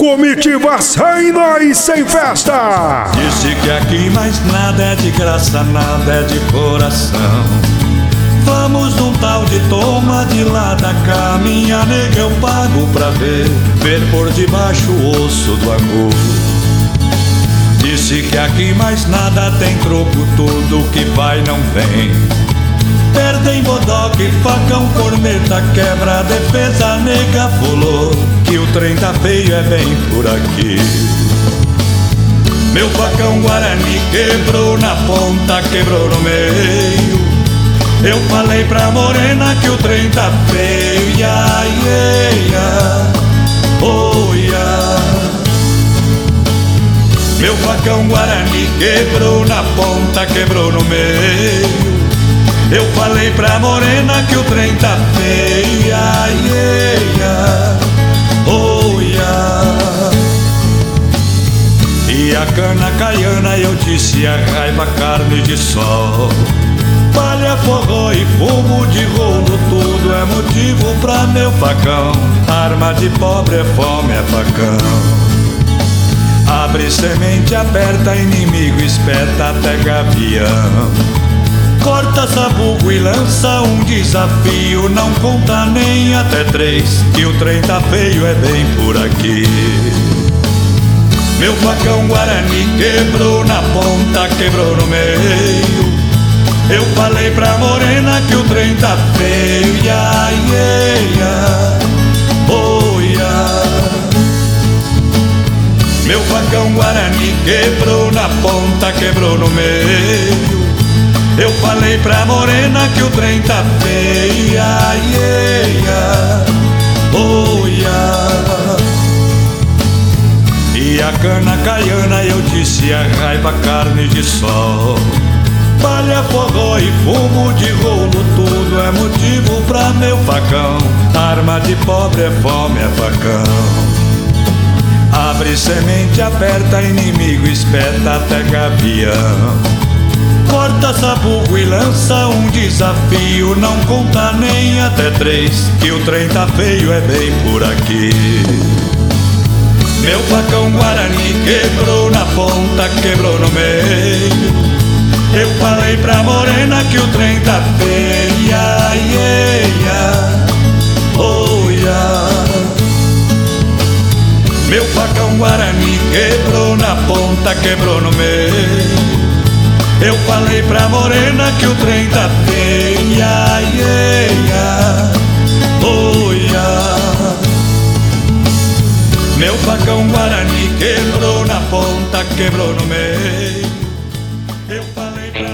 Comitiva sem nós, sem festa. Disse que aqui mais nada é de graça, nada é de coração. Vamos num tal de toma de lá da cá. Minha nega eu pago pra ver por debaixo o osso do amor. Disse que aqui mais nada tem troco, tudo que vai não vem. Perdem bodoque, facão, corneta, quebra, defesa, nega pulou, que o trem tá feio é bem por aqui. Meu facão Guarani quebrou na ponta, quebrou no meio. Eu falei pra morena que o trem tá feio, ia, ia, oh, ia. Meu facão Guarani quebrou na ponta, quebrou no meio. Eu falei pra morena que o trem tá feio, ia, ia, oh, ia. E a cana caiana eu disse a raiva, carne de sol. Palha, forró e fumo de rolo, tudo é motivo pra meu facão. Arma de pobre é fome, é facão. Abre semente, aperta inimigo, espeta até gavião. Corta sabugo e lança um desafio, não conta nem até 3, que o trem tá feio é bem por aqui. Meu facão Guarani quebrou na ponta, quebrou no meio. Eu falei pra morena que o trem tá feio, ia, ia, oh, ia. Meu facão Guarani quebrou na ponta, quebrou no meio. Eu falei pra morena que o trem tá feio, ia, ia, oh, ia. E a cana caiana eu disse a raiva, carne de sol. Palha, forró e fumo de rolo, tudo é motivo pra meu facão. Arma de pobre é fome, é facão. Abre semente, aperta inimigo, espeta até gavião. Corta sabugo e lança um desafio, não conta nem até 3, que o trem tá feio é bem por aqui. Meu facão Guarani quebrou na ponta, quebrou no meio. Eu falei pra morena que o trem tá feio, ia, ia, oh, ia. Meu facão Guarani quebrou na ponta, quebrou no meio. Eu falei pra morena que o trem tá feio, ia, ia, oh, ia. Meu facão Guarani quebrou na ponta, quebrou no meio.